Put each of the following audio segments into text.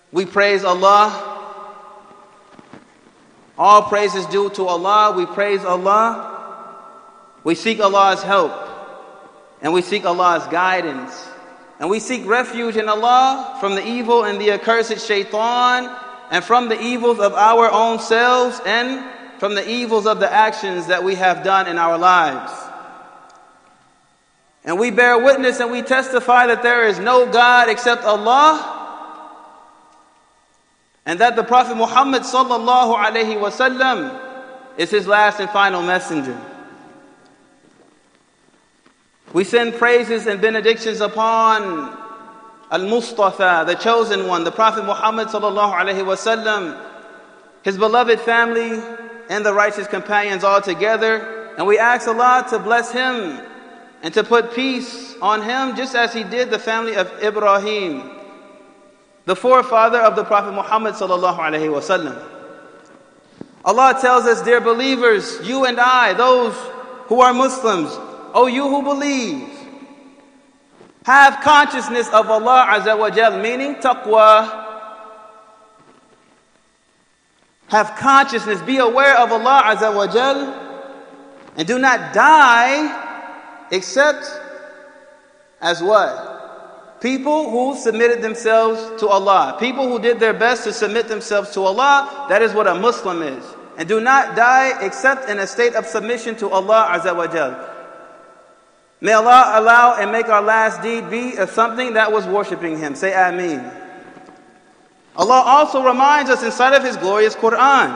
We praise Allah. All praise is due to Allah. We praise Allah. We seek Allah's help. And we seek Allah's guidance. And we seek refuge in Allah from the evil and the accursed shaitan, and from the evils of our own selves, and from the evils of the actions that we have done in our lives. And we bear witness and we testify that there is no God except Allah, and that the Prophet Muhammad sallallahu alaihi wasallam is his last and final messenger. We send praises and benedictions upon Al-Mustafa, the chosen one, the Prophet Muhammad sallallahu alaihi wasallam, his beloved family, and the righteous companions all together. And we ask Allah to bless him and to put peace on him, just as he did the family of Ibrahim, the forefather of the Prophet Muhammad sallallahu alaihi wasallam. Allah tells us, dear believers, you and I, those who are Muslims, O you who believe, have consciousness of Allah Azza wa Jal, meaning taqwa. Have consciousness, be aware of Allah Azza wa Jal, and do not die except as what? People who submitted themselves to Allah. People who did their best to submit themselves to Allah. That is what a Muslim is. And do not die except in a state of submission to Allah Azza wa Jal. May Allah allow and make our last deed be of something that was worshipping Him. Say Ameen. Allah also reminds us inside of His glorious Quran.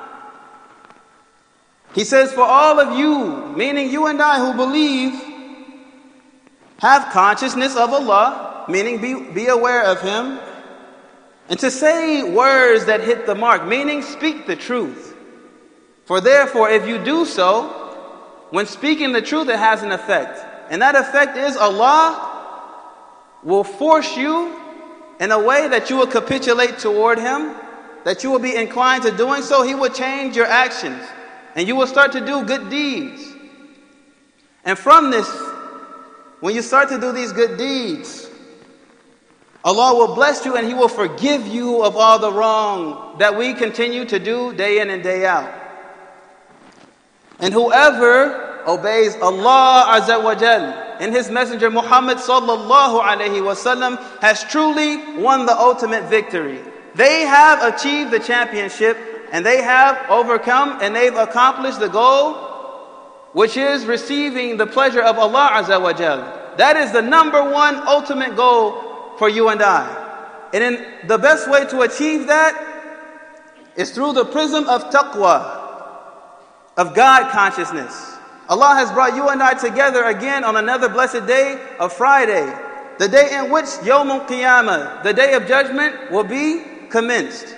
He says, for all of you, meaning you and I who believe, have consciousness of Allah, meaning be aware of Him, and to say words that hit the mark, meaning speak the truth. For therefore, if you do so, when speaking the truth, it has an effect. And that effect is Allah will force you in a way that you will capitulate toward Him, that you will be inclined to doing so. He will change your actions, and you will start to do good deeds. And from this, when you start to do these good deeds, Allah will bless you and He will forgive you of all the wrong that we continue to do day in and day out. And whoever obeys Allah Azza wa Jal and His Messenger Muhammad sallallahu alaihi wasallam has truly won the ultimate victory. They have achieved the championship, and they have overcome and they've accomplished the goal, which is receiving the pleasure of Allah Azza wa Jal. That is the number one ultimate goal for you and I. And the best way to achieve that is through the prism of taqwa, of God consciousness. Allah has brought you and I together again on another blessed day of Friday, the day in which Yawmul Qiyamah, the day of judgment, will be commenced.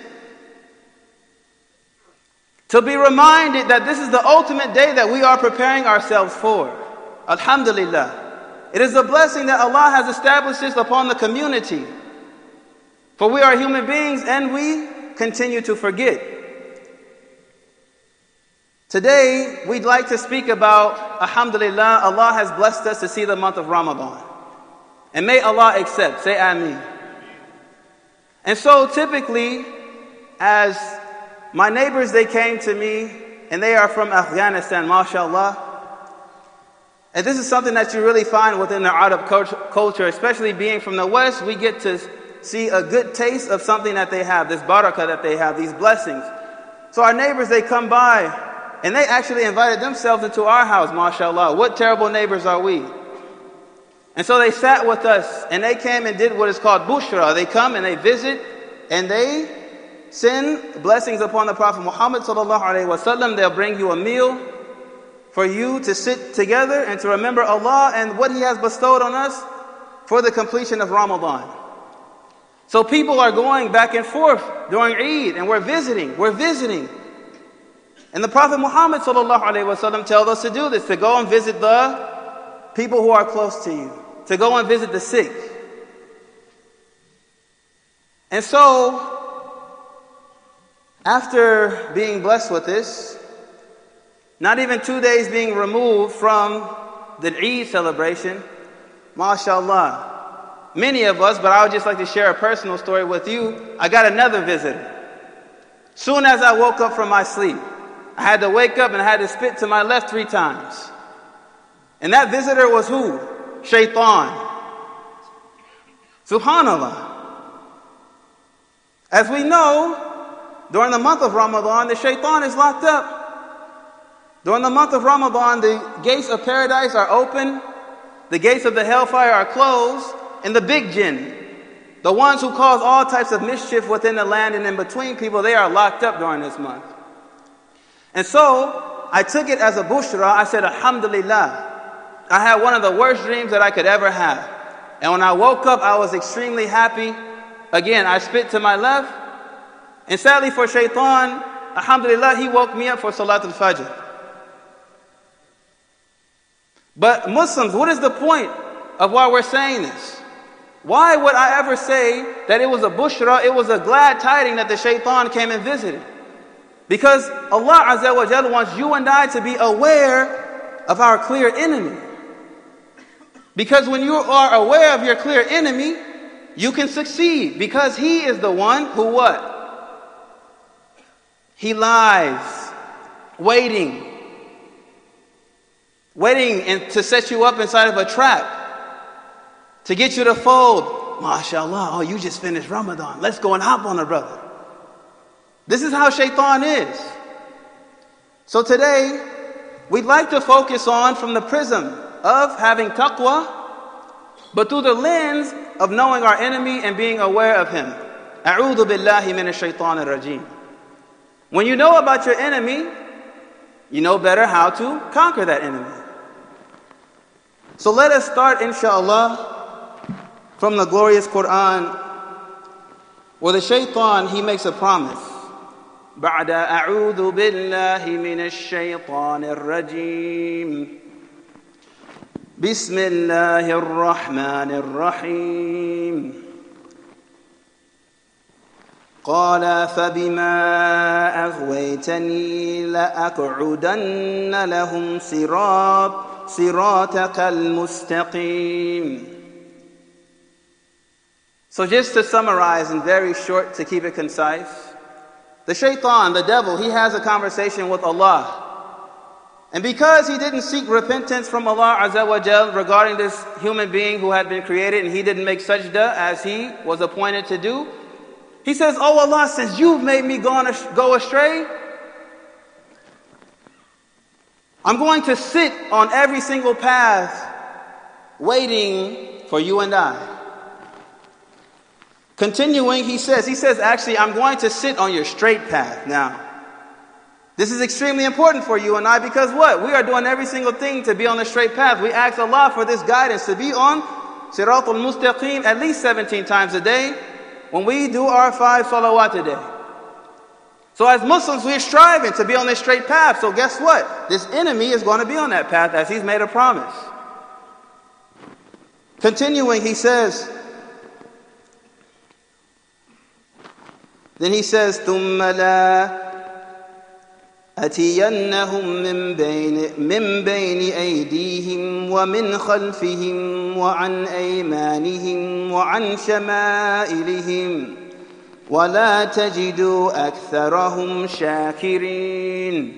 To be reminded that this is the ultimate day that we are preparing ourselves for. Alhamdulillah. It is a blessing that Allah has established this upon the community. For we are human beings and we continue to forget. Today, we'd like to speak about, alhamdulillah, Allah has blessed us to see the month of Ramadan. And may Allah accept. Say Ameen. And so typically, as my neighbors, they came to me, and they are from Afghanistan, mashallah. And this is something that you really find within the Arab culture, especially being from the West. We get to see a good taste of something that they have, this barakah that they have, these blessings. So our neighbors, they come by, and they actually invited themselves into our house, mashallah. What terrible neighbors are we? And so they sat with us, and they came and did what is called bushra. They come and they visit, and they send blessings upon the Prophet Muhammad sallallahu alaihi wasallam. They'll bring you a meal for you to sit together and to remember Allah and what He has bestowed on us for the completion of Ramadan. So people are going back and forth during Eid, and we're visiting. And the Prophet Muhammad sallallahu alaihi wasallam tells us to do this, to go and visit the people who are close to you, to go and visit the sick. And so, after being blessed with this, not even 2 days being removed from the Eid celebration, mashallah, many of us, but I would just like to share a personal story with you. I got another visitor. Soon as I woke up from my sleep, I had to wake up and I had to spit to my left 3 times. And that visitor was who? Shaitan. Subhanallah. As we know, during the month of Ramadan, the shaitan is locked up. During the month of Ramadan, the gates of paradise are open, the gates of the hellfire are closed, and the big jinn, the ones who cause all types of mischief within the land and in between people, they are locked up during this month. And so, I took it as a bushra. I said, Alhamdulillah. I had one of the worst dreams that I could ever have. And when I woke up, I was extremely happy. Again, I spit to my left. And sadly for Shaitan, Alhamdulillah, he woke me up for Salatul Fajr. But Muslims, what is the point of why we're saying this? Why would I ever say that it was a bushra, it was a glad tiding that the Shaitan came and visited? Because Allah Azza wa Jalla wants you and I to be aware of our clear enemy. Because when you are aware of your clear enemy, you can succeed. Because he is the one who what? He lies, waiting and to set you up inside of a trap, to get you to fold. MashaAllah, oh, you just finished Ramadan. Let's go and hop on a brother. This is how Shaitan is. So today, we'd like to focus on from the prism of having taqwa, but through the lens of knowing our enemy and being aware of him. A'udhu billahi minash shaitanir rajim. When you know about your enemy, you know better how to conquer that enemy. So let us start, inshallah, from the glorious Quran, where the shaitan, he makes a promise. بعد أعوذ بالله من الشيطان الرجيم بسم الله الرحمن الرحيم قال فبما أغويتني لأقعدن لهم صراطك المستقيم. So just to summarize and very short to keep it concise, the shaitan, the devil, he has a conversation with Allah. And because he didn't seek repentance from Allah Azza wa Jal regarding this human being who had been created, and he didn't make sajda as he was appointed to do, he says, oh Allah, since you've made me go astray, I'm going to sit on every single path waiting for you and I. Continuing, he says, actually, I'm going to sit on your straight path. Now, this is extremely important for you and I because what? We are doing every single thing to be on the straight path. We ask Allah for this guidance to be on Siratul Mustaqim at least 17 times a day when we do our 5 salawat a day. So as Muslims, we're striving to be on this straight path. So guess what? This enemy is going to be on that path as he's made a promise. Continuing, he says, then he says, ثُمَّ لَا أَتِيَنَّهُمْ مِنْ بَيْنِ أَيْدِيهِمْ وَمِنْ خَلْفِهِمْ وَعَنْ أَيْمَانِهِمْ وَعَنْ شَمَائِلِهِمْ وَلَا تَجِدُوا أَكْثَرَهُمْ شَاكِرِينَ.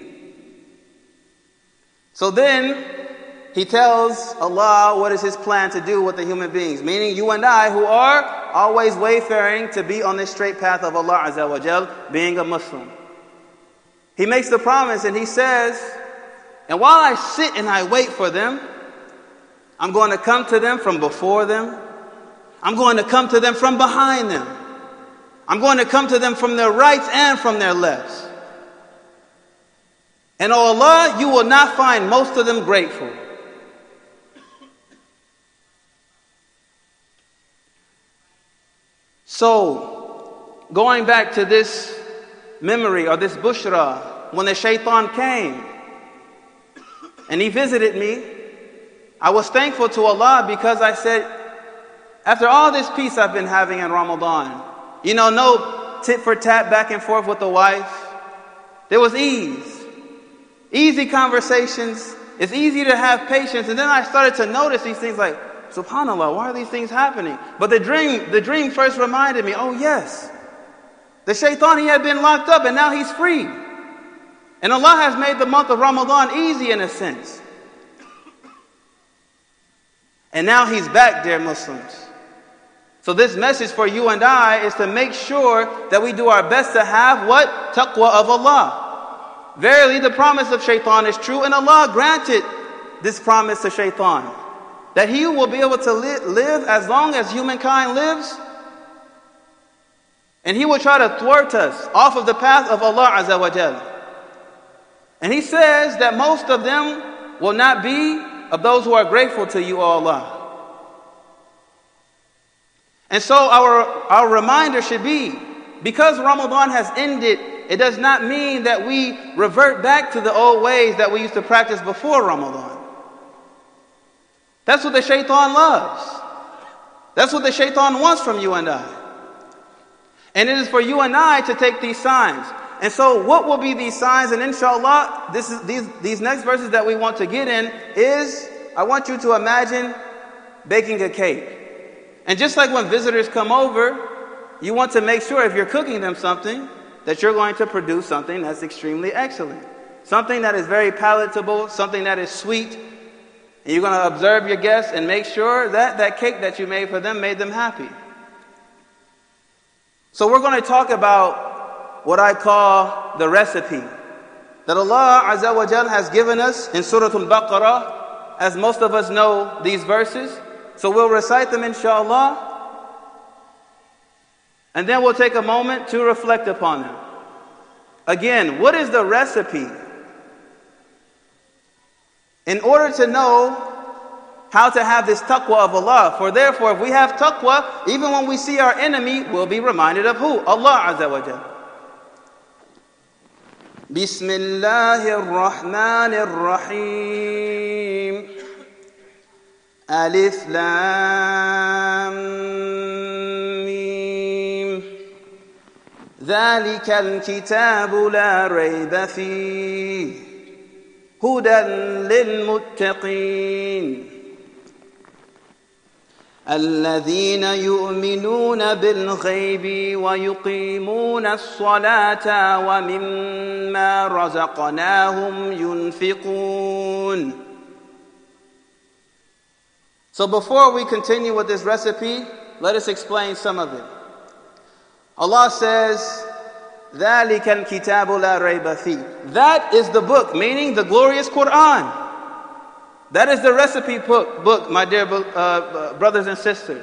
So then, he tells Allah what is his plan to do with the human beings, meaning you and I who are always wayfaring to be on this straight path of Allah Azza wa Jal, being a Muslim. He makes the promise and he says, and while I sit and I wait for them, I'm going to come to them from before them. I'm going to come to them from behind them. I'm going to come to them from their rights and from their lefts. And oh Allah, you will not find most of them grateful. So, going back to this memory or this bushra, when the shaitan came and he visited me, I was thankful to Allah because I said, after all this peace I've been having in Ramadan, you know, no tit for tat back and forth with the wife. There was ease. Easy conversations. It's easy to have patience. And then I started to notice these things like, subhanAllah, why are these things happening? But the dream first reminded me, oh yes, the shaitan, he had been locked up and now he's free. And Allah has made the month of Ramadan easy in a sense. And now he's back, dear Muslims. So this message for you and I is to make sure that we do our best to have what? Taqwa of Allah. Verily the promise of shaitan is true, and Allah granted this promise to shaitan, that he will be able to live as long as humankind lives, and he will try to thwart us off of the path of Allah Azza wa Jal. And he says that most of them will not be of those who are grateful to you, O Allah. And so our reminder should be, because Ramadan has ended, it does not mean that we revert back to the old ways that we used to practice before Ramadan. That's what the shaitan loves. That's what the shaitan wants from you and I. And it is for you and I to take these signs. And so what will be these signs? And inshallah, these next verses that we want to get in is, I want you to imagine baking a cake. And just like when visitors come over, you want to make sure if you're cooking them something, that you're going to produce something that's extremely excellent. Something that is very palatable, something that is sweet. And you're going to observe your guests and make sure that that cake that you made for them made them happy. So we're going to talk about what I call the recipe that Allah Azza wa Jal has given us in Surah Al-Baqarah, as most of us know these verses. So we'll recite them inshallah, and then we'll take a moment to reflect upon them. Again, what is the recipe? In order to know how to have this taqwa of Allah. For therefore, if we have taqwa, even when we see our enemy, we'll be reminded of who? Allah Azza wa Jal. Bismillahir Rahmanir Rahim. Alif Lam Mim. ذلك الكتاب لا ريب فيه هدى للمتقين الذين يؤمنون بالغيب ويقيمون الصلاة ومما رزقناهم ينفقون. So before we continue with this recipe, let us explain some of it. Allah says, ذَلِكَ الْكِتَابُ لَا رَيْبَ فِيهِ. That is the book, meaning the glorious Quran. That is the recipe book, my dear brothers and sisters.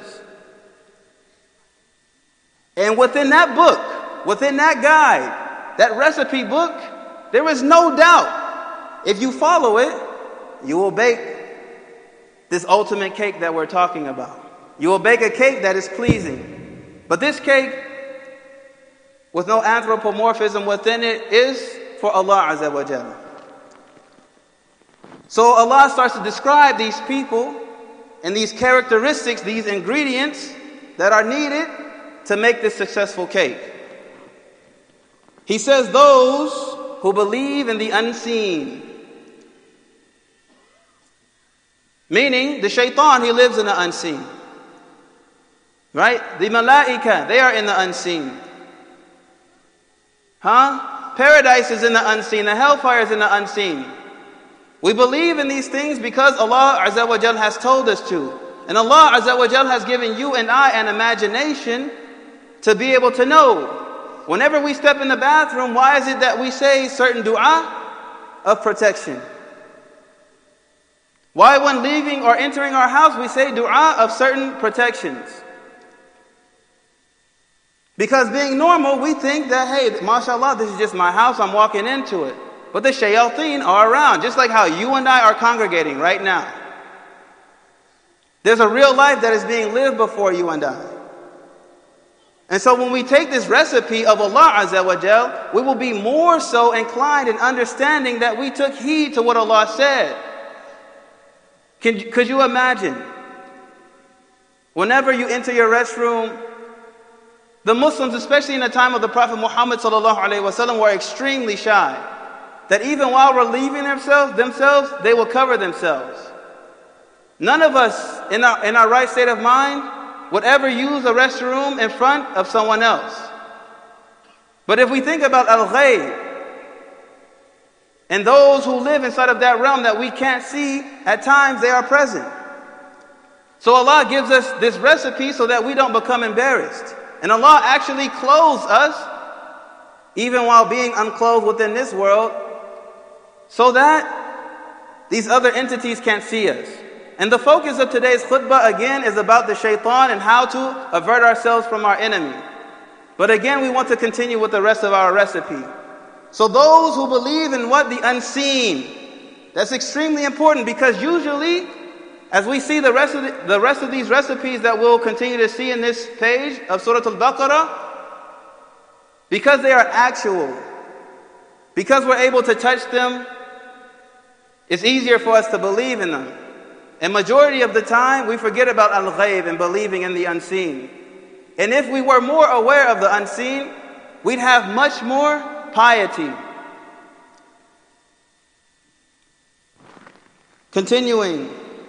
And within that book, within that guide, that recipe book, there is no doubt, if you follow it, you will bake this ultimate cake that we're talking about. You will bake a cake that is pleasing. But this cake, with no anthropomorphism within it, is for Allah Azza wa Jalla. So Allah starts to describe these people and these characteristics, these ingredients that are needed to make this successful cake. He says, those who believe in the unseen. Meaning, the shaitan, he lives in the unseen. Right? The malaika, they are in the unseen. Paradise is in the unseen. The hellfire is in the unseen. We believe in these things because Allah Azza wa Jal has told us to. And Allah Azza wa Jal has given you and I an imagination to be able to know. Whenever we step in the bathroom, why is it that we say certain dua of protection? Why when leaving or entering our house, we say dua of certain protections? Because being normal, we think that, hey, mashallah, this is just my house, I'm walking into it. But the shayateen are around, just like how you and I are congregating right now. There's a real life that is being lived before you and I. And so when we take this recipe of Allah Azza wa Jal, we will be more so inclined in understanding that we took heed to what Allah said. Could you imagine? Whenever you enter your restroom, the Muslims, especially in the time of the Prophet Muhammad sallallahu alaihi wasallam, were extremely shy. That even while relieving themselves, they will cover themselves. None of us in our right state of mind would ever use a restroom in front of someone else. But if we think about al-ghayb, and those who live inside of that realm that we can't see, at times they are present. So Allah gives us this recipe so that we don't become embarrassed. And Allah actually clothes us, even while being unclothed within this world, so that these other entities can't see us. And the focus of today's khutbah again is about the shaitan and how to avert ourselves from our enemy. But again, we want to continue with the rest of our recipe. So those who believe in what? The unseen. That's extremely important, because usually, as we see the rest of these recipes that we'll continue to see in this page of Surah Al-Baqarah, because they are actual, because we're able to touch them, it's easier for us to believe in them. And majority of the time, we forget about al-ghayb and believing in the unseen. And if we were more aware of the unseen, we'd have much more piety. Continuing.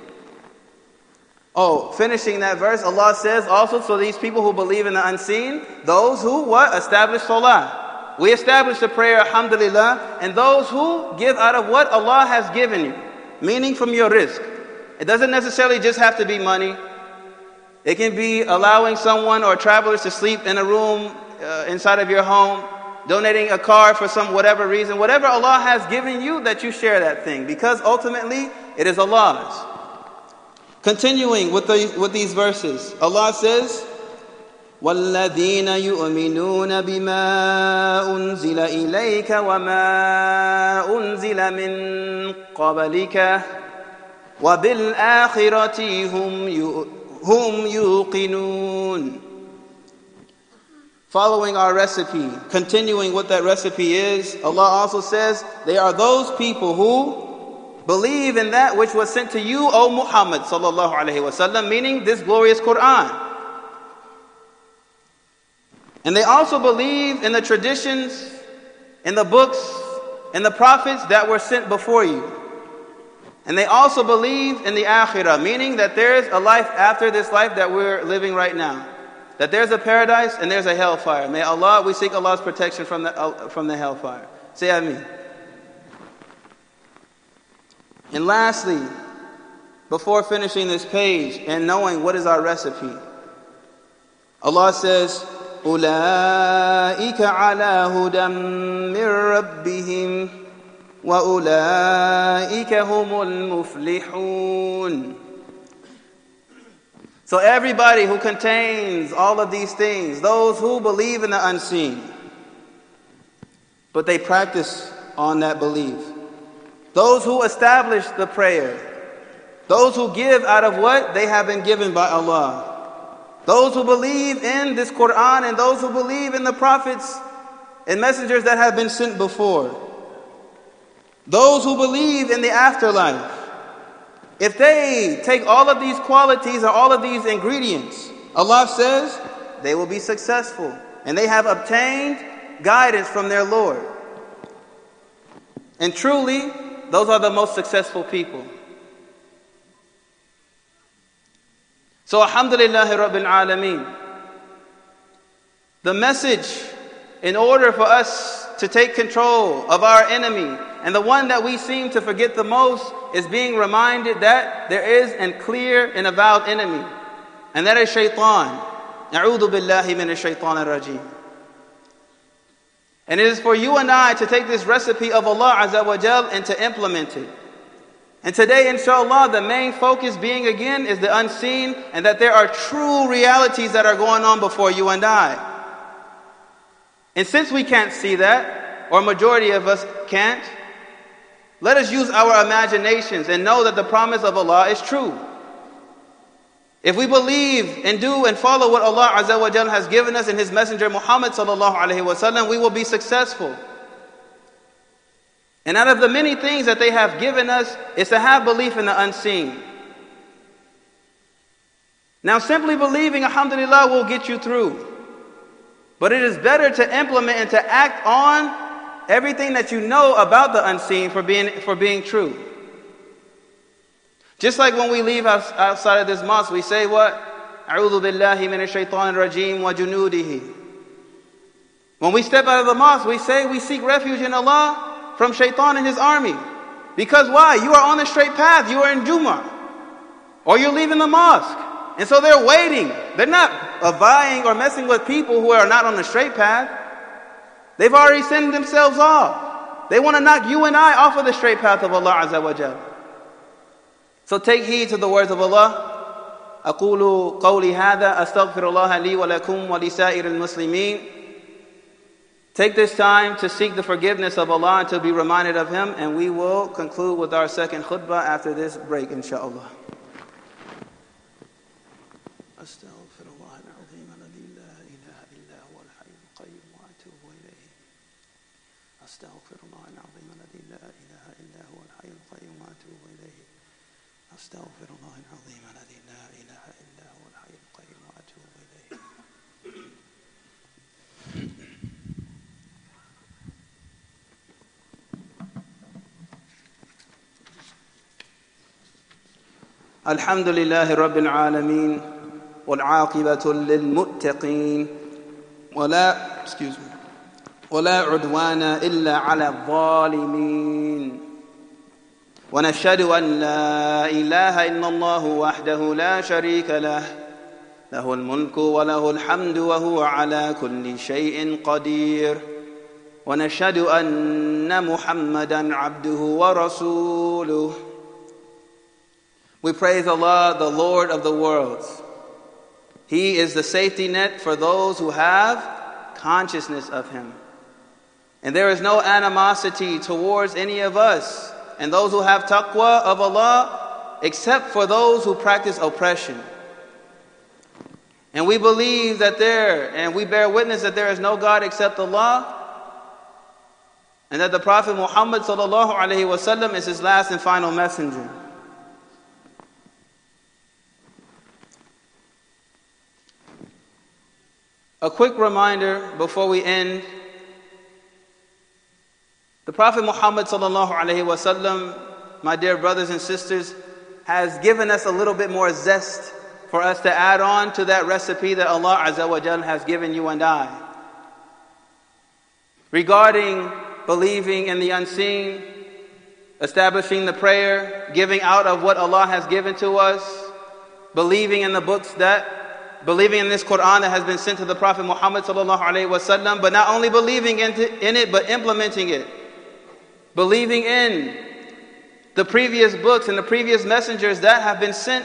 Finishing that verse, Allah says also, so these people who believe in the unseen, those who what? Establish salah. We establish the prayer, alhamdulillah, and those who give out of what Allah has given you, meaning from your rizq. It doesn't necessarily just have to be money. It can be allowing someone or travelers to sleep in a room inside of your home, donating a car for some whatever reason. Whatever Allah has given you, that you share that thing, because ultimately it is Allah's. Continuing with these verses, Allah says, وَالَّذِينَ يُؤْمِنُونَ بِمَا أُنزِلَ إِلَيْكَ وَمَا أُنزِلَ مِن قَبْلِكَ وَبِالْآخِرَةِ هُمْ يُوقِنُونَ. Following our recipe, continuing what that recipe is, Allah also says, they are those people who believe in that which was sent to you, O Muhammad sallallahu alaihi wasallam, meaning this glorious Quran. And they also believe in the traditions, in the books, in the prophets that were sent before you. And they also believe in the akhirah, meaning that there is a life after this life that we're living right now. That there's a paradise and there's a hellfire. May Allah, we seek Allah's protection from the hellfire. Say Ameen. And lastly, before finishing this page and knowing what is our recipe, Allah says, أُولَٰئِكَ عَلَىٰ هُدًى مِّن رَّبِّهِمْ وَأُولَٰئِكَ هُمُ الْمُفْلِحُونَ. So everybody who contains all of these things, those who believe in the unseen, but they practice on that belief. Those who establish the prayer. Those who give out of what they have been given by Allah. Those who believe in this Quran, and those who believe in the prophets and messengers that have been sent before. Those who believe in the afterlife. If they take all of these qualities or all of these ingredients, Allah says they will be successful. And they have obtained guidance from their Lord. And truly, those are the most successful people. So alhamdulillahi rabbil alameen. The message, in order for us to take control of our enemy, and the one that we seem to forget the most, is being reminded that there is a clear and avowed enemy. And that is shaitan. A'udhu billahi minash shaitanir rajim. And it is for you and I to take this recipe of Allah Azza wa Jal and to implement it. And today, inshallah, the main focus being again is the unseen, and that there are true realities that are going on before you and I. And since we can't see that, or majority of us can't, let us use our imaginations and know that the promise of Allah is true. If we believe and do and follow what Allah Azza wa Jal has given us in His Messenger Muhammad sallallahu alaihi wasallam, we will be successful. And out of the many things that they have given us is to have belief in the unseen. Now, simply believing, alhamdulillah, will get you through. But it is better to implement and to act on everything that you know about the unseen for being true. Just like when we leave outside of this mosque, we say what? A'udhu billahi minash shaitanir rajim wa junudihi. When we step out of the mosque, we say we seek refuge in Allah from shaitan and his army. Because why? You are on the straight path. You are in Jummah. Or you're leaving the mosque. And so they're waiting. They're not vying or messing with people who are not on the straight path. They've already sent themselves off. They want to knock you and I off of the straight path of Allah Azza wa Jal. So take heed to the words of Allah. أقول قولي هذا أستغفر الله لي ولكم ولسائر المسلمين. Take this time to seek the forgiveness of Allah and to be reminded of Him, and we will conclude with our second khutbah after this break, inshaAllah. أستغفر الله العظيم الذي لا إله إلا هو الحي القيوم وأتوب إليه. أستغفر الله العظيم الذي لا إله إلا هو الحي القيوم وأتوب إليه. أستغفر الله العظيم الذي لا إله إلا هو الحي القيوم وأتوب إليه. الحمد لله رب العالمين والعاقبة للمتقين ولا عدوان إلا على الظالمين ونشهد أن لا إله إلا الله وحده لا شريك له له الملك وله الحمد وهو على كل شيء قدير ونشهد أن محمدا عبده ورسوله. We praise Allah, the Lord of the worlds. He is the safety net for those who have consciousness of Him. And there is no animosity towards any of us and those who have taqwa of Allah, except for those who practice oppression. And we believe that we bear witness that there is no God except Allah, and that the Prophet Muhammad sallallahu alaihi wasallam is His last and final messenger. A quick reminder before we end. The Prophet Muhammad sallallahu alaihi wasallam, my dear brothers and sisters, has given us a little bit more zest for us to add on to that recipe that Allah Azza wa Jal has given you and I. Regarding believing in the unseen, establishing the prayer, giving out of what Allah has given to us, believing in the books believing in this Quran that has been sent to the Prophet Muhammad sallallahu alaihi wasallam, but not only believing in it, but implementing it. Believing in the previous books and the previous messengers that have been sent.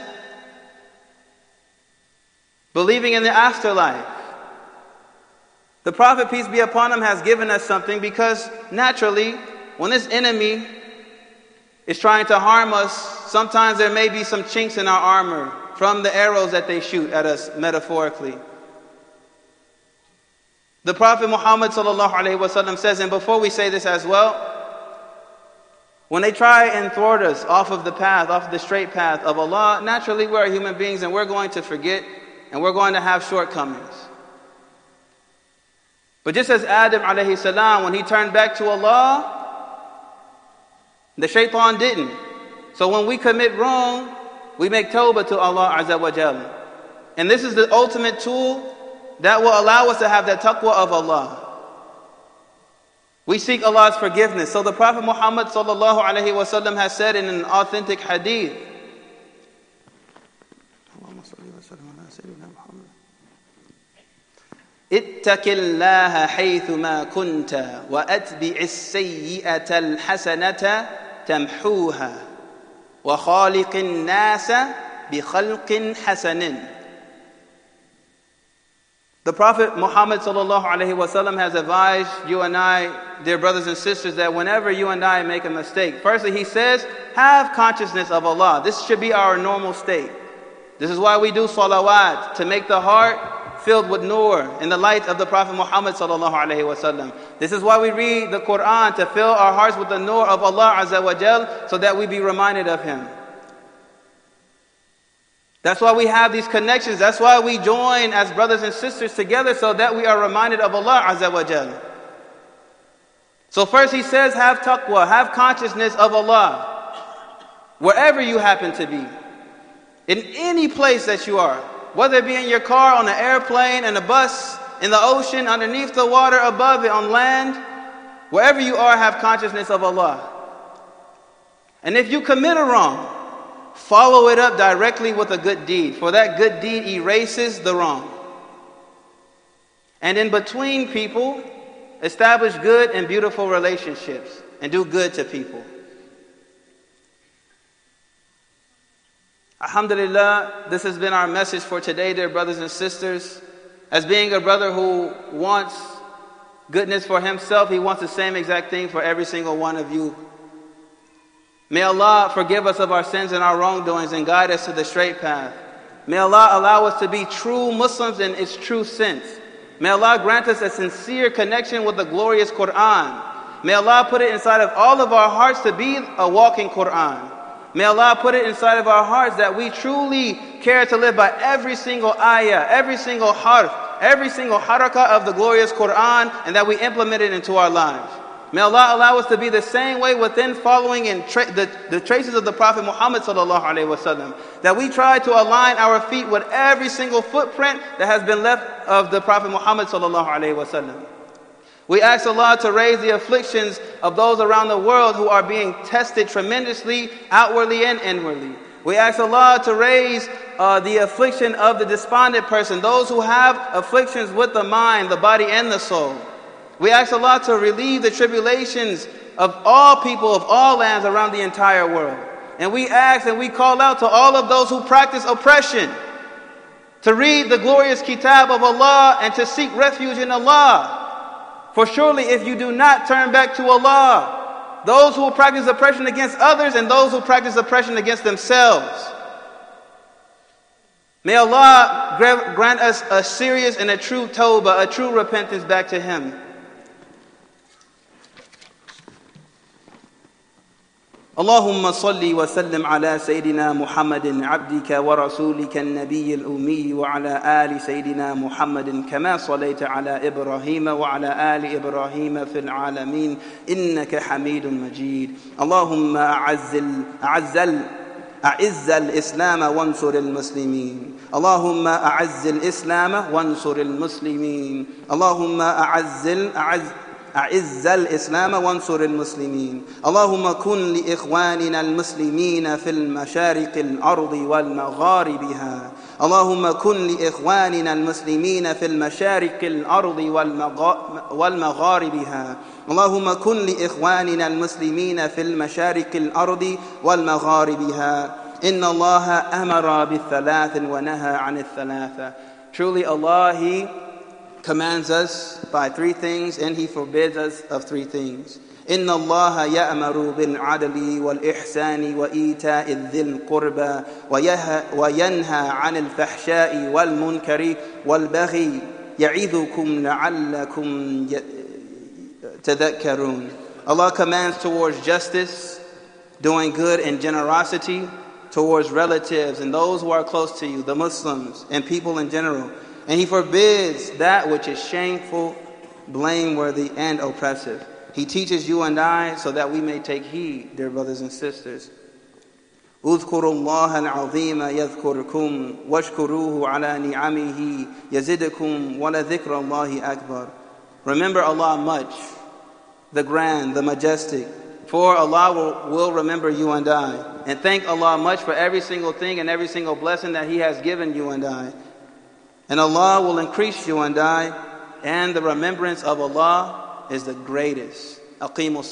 Believing in the afterlife. The Prophet, peace be upon him, has given us something, because naturally, when this enemy is trying to harm us, sometimes there may be some chinks in our armor from the arrows that they shoot at us metaphorically. The Prophet Muhammad sallallahu alaihi wasallam says, and before we say this as well, when they try and thwart us off of the path, off the straight path of Allah, naturally we're human beings and we're going to forget and we're going to have shortcomings. But just as Adam alayhi salam, when he turned back to Allah, the shaitan didn't. So when we commit wrong, we make tawbah to Allah Azza wa Jal. And this is the ultimate tool that will allow us to have that taqwa of Allah. We seek Allah's forgiveness. So the Prophet Muhammad sallallahu alaihi wasallam has said in an authentic hadith, اتق الله حيثما كنت وأتبع السيئة الحسنة تمحوها وخالق الناس بخلق حسن. The Prophet Muhammad sallallahu alaihi wasallam has advised you and I, dear brothers and sisters, that whenever you and I make a mistake, firstly he says, have consciousness of Allah. This should be our normal state. This is why we do salawat, to make the heart filled with nur in the light of the Prophet Muhammad sallallahu alaihi wasallam. This is why we read the Quran, to fill our hearts with the nur of Allah Azza wa Jal, so that we be reminded of Him. That's why we have these connections. That's why we join as brothers and sisters together, so that we are reminded of Allah Azza wa Jal. So first he says, have taqwa, have consciousness of Allah. wherever you happen to be, in any place that you are, whether it be in your car, on an airplane, in a bus, in the ocean, underneath the water, above it, on land, wherever you are, have consciousness of Allah. And if you commit a wrong, follow it up directly with a good deed, for that good deed erases the wrong. And in between people, establish good and beautiful relationships and do good to people. Alhamdulillah, this has been our message for today, dear brothers and sisters. As being a brother who wants goodness for himself, he wants the same exact thing for every single one of you. May Allah forgive us of our sins and our wrongdoings and guide us to the straight path. May Allah allow us to be true Muslims in its true sense. May Allah grant us a sincere connection with the glorious Quran. May Allah put it inside of all of our hearts to be a walking Quran. May Allah put it inside of our hearts that we truly care to live by every single ayah, every single harf, every single harakah of the glorious Quran, and that we implement it into our lives. May Allah allow us to be the same way within following in the traces of the Prophet Muhammad sallallahu alaihi wasallam. That we try to align our feet with every single footprint that has been left of the Prophet Muhammad sallallahu alaihi wasallam. We ask Allah to raise the afflictions of those around the world who are being tested tremendously, outwardly and inwardly. We ask Allah to raise the affliction of the despondent person, those who have afflictions with the mind, the body and the soul. We ask Allah to relieve the tribulations of all people of all lands around the entire world. And we ask and we call out to all of those who practice oppression to read the glorious kitab of Allah and to seek refuge in Allah. For surely if you do not turn back to Allah, those who will practice oppression against others and those who practice oppression against themselves, may Allah grant us a serious and a true tawbah, a true repentance back to Him. اللهم صل وسلم على سيدنا محمد عبدك ورسولك النبي الأمي وعلى آل سيدنا محمد كما صليت على إبراهيم وعلى آل إبراهيم في العالمين إنك حميد مجيد. اللهم أعز الإسلام وانصر المسلمين. اللهم أعز الإسلام وانصر المسلمين. اللهم أعز الإسلام وانصر المسلمين. اللهم كن لإخواننا المسلمين في المشارق الأرض والمغاربها. اللهم كن لإخواننا المسلمين في المشارق الأرض والمغاربها. اللهم كن لإخواننا المسلمين في المشارق الأرض والمغاربها. إن الله أمر بالثلاث ونهى عن الثلاثة. Truly Allah, He commands us by three things and He forbids us of three things. إن الله يأمر بالعدل والإحسان وإيتاء ذي القربى وينهى عن الفحشاء والمنكر والبغي يعظكم لعلكم تذكرون. Allah commands towards justice, doing good and generosity towards relatives and those who are close to you, the Muslims and people in general. And He forbids that which is shameful, blameworthy, and oppressive. He teaches you and I so that we may take heed, dear brothers and sisters. اذكروا الله العظيم يذكركم واشكروه على نعمه يزدكم ولذكر الله أكبر. Remember Allah much, the grand, the majestic, for Allah will remember you and I. And thank Allah much for every single thing and every single blessing that He has given you and I. And Allah will increase you and I, and the remembrance of Allah is the greatest.